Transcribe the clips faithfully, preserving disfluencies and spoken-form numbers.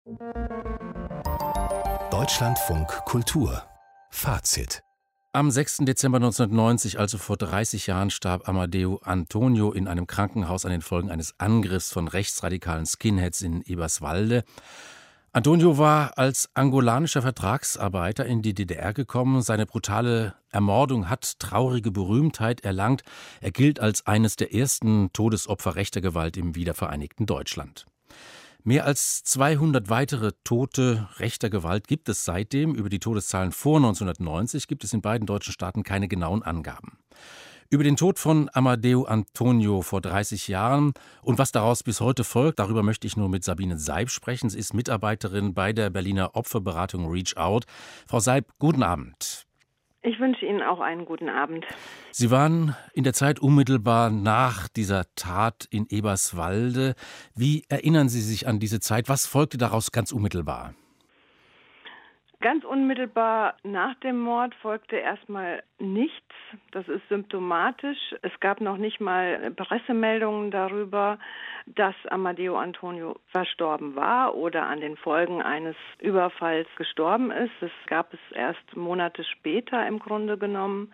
Deutschlandfunk Kultur Fazit. Am sechsten Dezember neunzehnhundertneunzig, also vor dreißig Jahren, starb Amadeu Antonio in einem Krankenhaus an den Folgen eines Angriffs von rechtsradikalen Skinheads in Eberswalde. Antonio war als angolanischer Vertragsarbeiter in die D D R gekommen. Seine brutale Ermordung hat traurige Berühmtheit erlangt. Er gilt als eines der ersten Todesopfer rechter Gewalt im wiedervereinigten Deutschland. Mehr als zweihundert weitere Tote rechter Gewalt gibt es seitdem. Über die Todeszahlen vor neunzehnhundertneunzig gibt es in beiden deutschen Staaten keine genauen Angaben. Über den Tod von Amadeu Antonio vor dreißig Jahren und was daraus bis heute folgt, darüber möchte ich nur mit Sabine Seib sprechen. Sie ist Mitarbeiterin bei der Berliner Opferberatung Reach Out. Frau Seib, guten Abend. Ich wünsche Ihnen auch einen guten Abend. Sie waren in der Zeit unmittelbar nach dieser Tat in Eberswalde. Wie erinnern Sie sich an diese Zeit? Was folgte daraus ganz unmittelbar? Ganz unmittelbar nach dem Mord folgte erstmal nichts. Das ist symptomatisch. Es gab noch nicht mal Pressemeldungen darüber, dass Amadeu Antonio verstorben war oder an den Folgen eines Überfalls gestorben ist. Das gab es erst Monate später im Grunde genommen.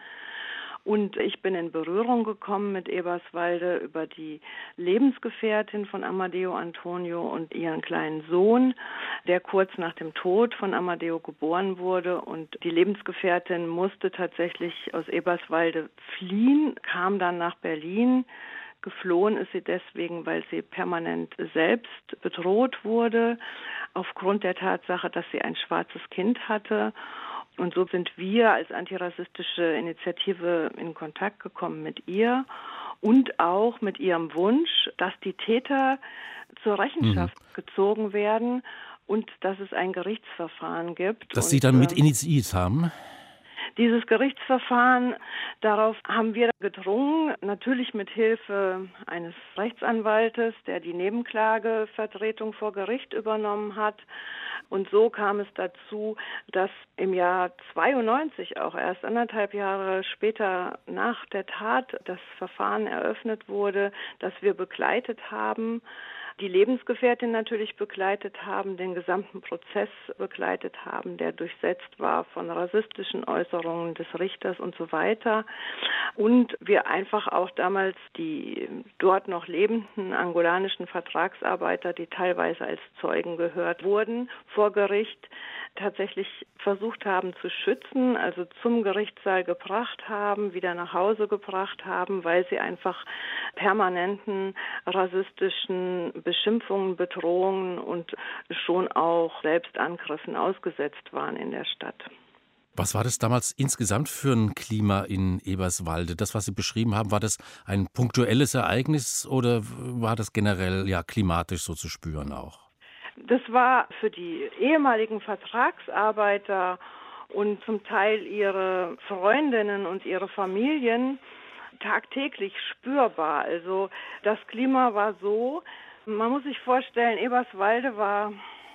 Und ich bin in Berührung gekommen mit Eberswalde über die Lebensgefährtin von Amadeu Antonio und ihren kleinen Sohn, der kurz nach dem Tod von Amadeu geboren wurde. Und die Lebensgefährtin musste tatsächlich aus Eberswalde fliehen, kam dann nach Berlin. Geflohen ist sie deswegen, weil sie permanent selbst bedroht wurde, aufgrund der Tatsache, dass sie ein schwarzes Kind hatte. Und so sind wir als antirassistische Initiative in Kontakt gekommen mit ihr und auch mit ihrem Wunsch, dass die Täter zur Rechenschaft mhm. gezogen werden und dass es ein Gerichtsverfahren gibt. Das und, Sie dann mit äh, initiiert haben? Dieses Gerichtsverfahren, darauf haben wir gedrungen, natürlich mit Hilfe eines Rechtsanwaltes, der die Nebenklagevertretung vor Gericht übernommen hat. Und so kam es dazu, dass im Jahr zweiundneunzig, auch erst anderthalb Jahre später nach der Tat, das Verfahren eröffnet wurde, das wir begleitet haben, die Lebensgefährtin natürlich begleitet haben, den gesamten Prozess begleitet haben, der durchsetzt war von rassistischen Äußerungen des Richters und so weiter. Und wir einfach auch damals die dort noch lebenden angolanischen Vertragsarbeiter, die teilweise als Zeugen gehört wurden, vor Gericht tatsächlich versucht haben zu schützen, also zum Gerichtssaal gebracht haben, wieder nach Hause gebracht haben, weil sie einfach permanenten rassistischen Beschimpfungen, Bedrohungen und schon auch Selbstangriffen ausgesetzt waren in der Stadt. Was war das damals insgesamt für ein Klima in Eberswalde? Das, was Sie beschrieben haben, war das ein punktuelles Ereignis oder war das generell ja klimatisch so zu spüren auch? Das war für die ehemaligen Vertragsarbeiter und zum Teil ihre Freundinnen und ihre Familien tagtäglich spürbar. Also das Klima war so, man muss sich vorstellen, Eberswalde war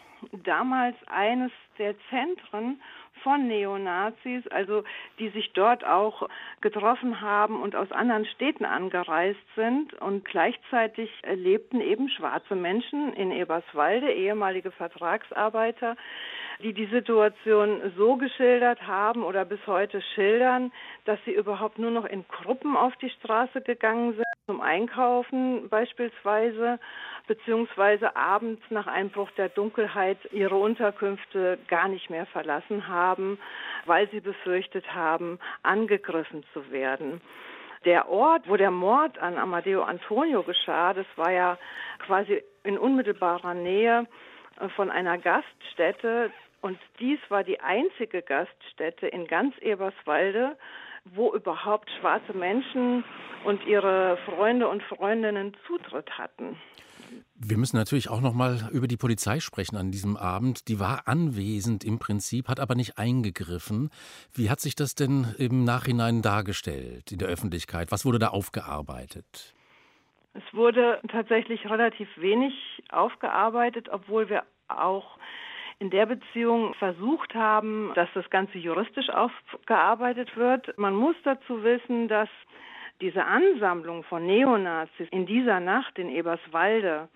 damals eines der Zentren von Neonazis, also die sich dort auch getroffen haben und aus anderen Städten angereist sind. Und gleichzeitig lebten eben schwarze Menschen in Eberswalde, ehemalige Vertragsarbeiter, die die Situation so geschildert haben oder bis heute schildern, dass sie überhaupt nur noch in Gruppen auf die Straße gegangen sind, zum Einkaufen beispielsweise, beziehungsweise abends nach Einbruch der Dunkelheit ihre Unterkünfte gar nicht mehr verlassen haben, weil sie befürchtet haben, angegriffen zu werden. Der Ort, wo der Mord an Amadeu Antonio geschah, das war ja quasi in unmittelbarer Nähe von einer Gaststätte. Und dies war die einzige Gaststätte in ganz Eberswalde, wo überhaupt schwarze Menschen und ihre Freunde und Freundinnen Zutritt hatten. Wir müssen natürlich auch noch mal über die Polizei sprechen an diesem Abend. Die war anwesend im Prinzip, hat aber nicht eingegriffen. Wie hat sich das denn im Nachhinein dargestellt in der Öffentlichkeit? Was wurde da aufgearbeitet? Es wurde tatsächlich relativ wenig aufgearbeitet, obwohl wir auch in der Beziehung versucht haben, dass das Ganze juristisch aufgearbeitet wird. Man muss dazu wissen, dass diese Ansammlung von Neonazis in dieser Nacht in Eberswalde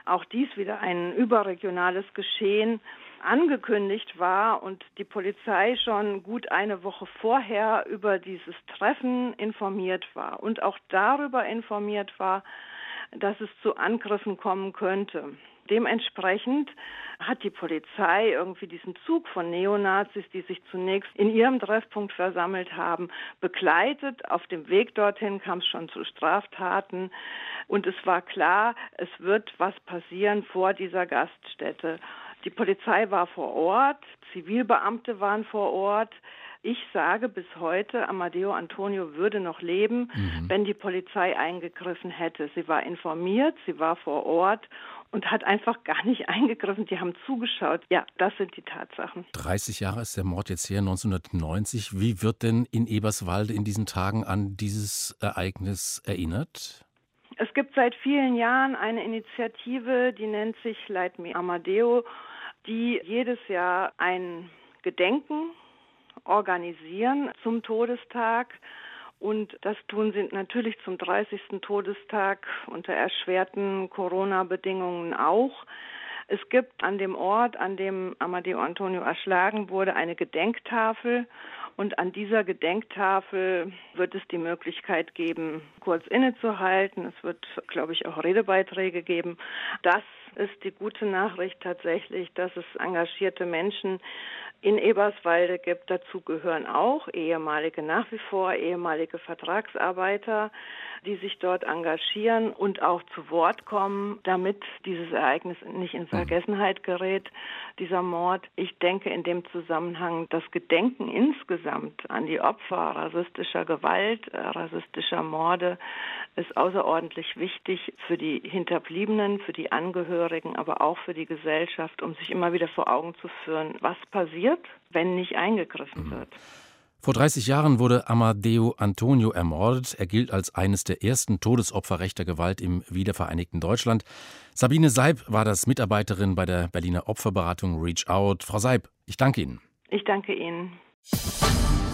auch dies wieder ein überregionales Geschehen angekündigt war und die Polizei schon gut eine Woche vorher über dieses Treffen informiert war und auch darüber informiert war, dass es zu Angriffen kommen könnte. Dementsprechend hat die Polizei irgendwie diesen Zug von Neonazis, die sich zunächst in ihrem Treffpunkt versammelt haben, begleitet. Auf dem Weg dorthin kam es schon zu Straftaten und es war klar, es wird was passieren vor dieser Gaststätte. Die Polizei war vor Ort, Zivilbeamte waren vor Ort. Ich sage bis heute, Amadeo Antonio würde noch leben, mhm. wenn die Polizei eingegriffen hätte. Sie war informiert, sie war vor Ort und hat einfach gar nicht eingegriffen. Die haben zugeschaut. Ja, das sind die Tatsachen. dreißig Jahre ist der Mord jetzt her, neunzehnhundertneunzig. Wie wird denn in Eberswalde in diesen Tagen an dieses Ereignis erinnert? Es gibt seit vielen Jahren eine Initiative, die nennt sich Light Me Amadeo, die jedes Jahr ein Gedenken organisieren zum Todestag. Und das tun sie natürlich zum dreißigsten Todestag unter erschwerten Corona-Bedingungen auch. Es gibt an dem Ort, an dem Amadeo Antonio erschlagen wurde, eine Gedenktafel. Und an dieser Gedenktafel wird es die Möglichkeit geben, kurz innezuhalten. Es wird, glaube ich, auch Redebeiträge geben. Das ist die gute Nachricht tatsächlich, dass es engagierte Menschen in Eberswalde gibt. Dazu gehören auch ehemalige, nach wie vor ehemalige Vertragsarbeiter, die sich dort engagieren und auch zu Wort kommen, damit dieses Ereignis nicht in Vergessenheit gerät, dieser Mord. Ich denke in dem Zusammenhang, das Gedenken insgesamt an die Opfer rassistischer Gewalt, rassistischer Morde ist außerordentlich wichtig für die Hinterbliebenen, für die Angehörigen, aber auch für die Gesellschaft, um sich immer wieder vor Augen zu führen, was passiert, wenn nicht eingegriffen wird. Vor dreißig Jahren wurde Amadeo Antonio ermordet. Er gilt als eines der ersten Todesopfer rechter Gewalt im wiedervereinigten Deutschland. Sabine Seib war das Mitarbeiterin bei der Berliner Opferberatung Reach Out. Frau Seib, ich danke Ihnen. Ich danke Ihnen.